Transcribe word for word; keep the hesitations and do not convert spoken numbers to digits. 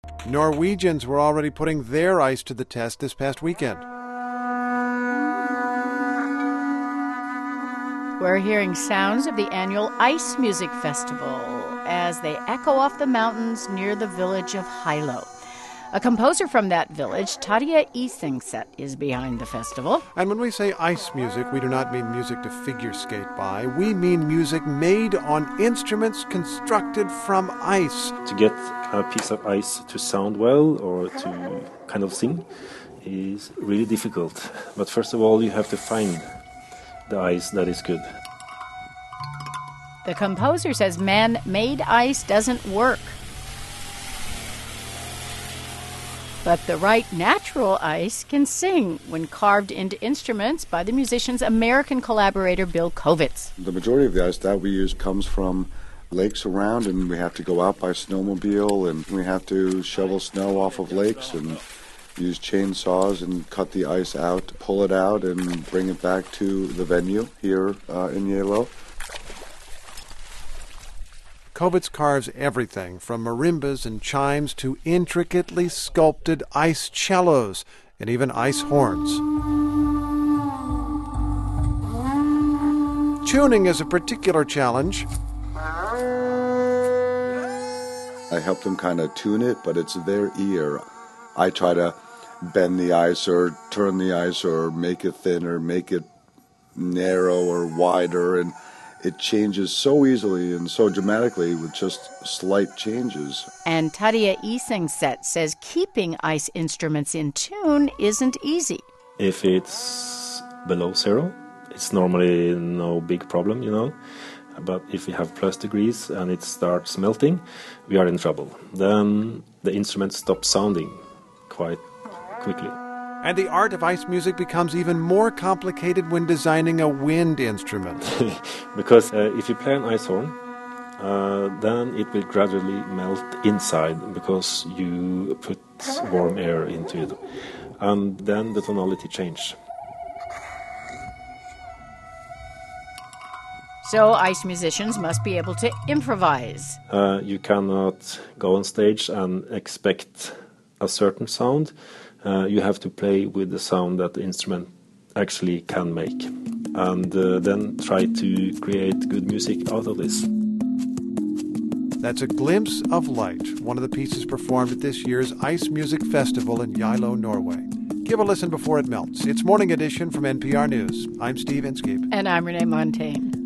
Norwegians were already putting their ice to the test this past weekend. We're hearing sounds of the annual Ice Music Festival as they echo off the mountains near the village of Hilo. A composer from that village, Tarja Isingset, is behind the festival. And when we say ice music, we do not mean music to figure skate by. We mean music made on instruments constructed from ice. To get a piece of ice to sound well or to kind of sing is really difficult. But first of all, you have to find the ice that is good. The composer says man-made ice doesn't work. But the right natural ice can sing when carved into instruments by the musician's American collaborator Bill Kovitz. The majority of the ice that we use comes from lakes around, and we have to go out by snowmobile, and we have to shovel snow off of lakes and use chainsaws and cut the ice out, pull it out, and bring it back to the venue here uh, in Yalo. Kovitz carves everything from marimbas and chimes to intricately sculpted ice cellos and even ice horns. Tuning is a particular challenge. I help them kind of tune it, but it's their ear. I try to bend the ice or turn the ice or make it thinner, make it narrow or wider, and it changes so easily and so dramatically with just slight changes. And Tarja Isingset says keeping ice instruments in tune isn't easy. If it's below zero, it's normally no big problem, you know. But if we have plus degrees and it starts melting, we are in trouble. Then the instrument stops sounding quite quickly. And the art of ice music becomes even more complicated when designing a wind instrument. Because uh, if you play an ice horn, uh, then it will gradually melt inside because you put warm air into it. And then the tonality changes. So ice musicians must be able to improvise. Uh, you cannot go on stage and expect a certain sound. Uh, you have to play with the sound that the instrument actually can make, and uh, then try to create good music out of this. That's A Glimpse of Light, one of the pieces performed at this year's Ice Music Festival in Yalo, Norway. Give a listen before it melts. It's Morning Edition from N P R News. I'm Steve Inskeep. And I'm Renee Montagne.